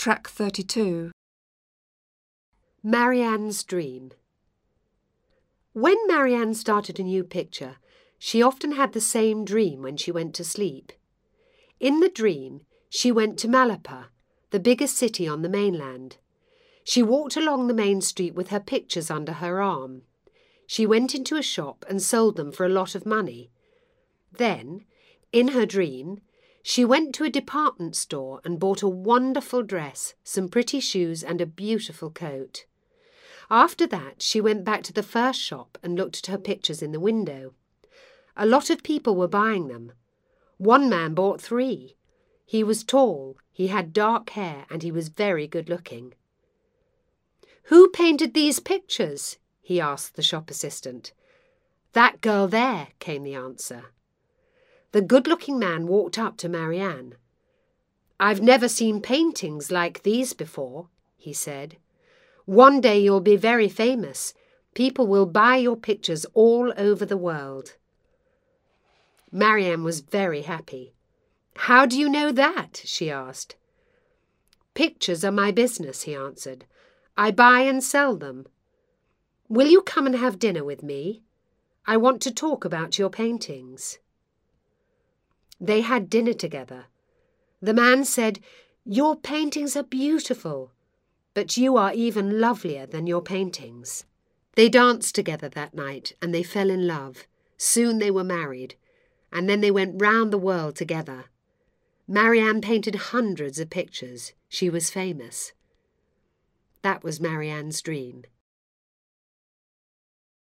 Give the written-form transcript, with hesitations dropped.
Track 32. Marianne's dream. When Marianne started a new picture, she often had the same dream when she went to sleep. In the dream, she went to Malapa, the biggest city on the mainland. She walked along the main street with her pictures under her arm. She went into a shop and sold them for a lot of money. Then, in her dream, she went to a department store and bought a wonderful dress, some pretty shoes and a beautiful coat. After that, she went back to the first shop and looked at her pictures in the window. A lot of people were buying them. One man bought 3. He was tall, he had dark hair, and he was very good-looking. "Who painted these pictures?" he asked the shop assistant. "That girl there," came the answer. The good-looking man walked up to Marianne. "I've never seen paintings like these before," he said. "One day you'll be very famous. People will buy your pictures all over the world." Marianne was very happy. "How do you know that?" she asked. "Pictures are my business," he answered. "I buy and sell them. Will you come and have dinner with me? I want to talk about your paintings." They had dinner together. The man said, "Your paintings are beautiful, but you are even lovelier than your paintings." They danced together that night and they fell in love. Soon they were married, and then they went round the world together. Marianne painted hundreds of pictures. She was famous. That was Marianne's dream.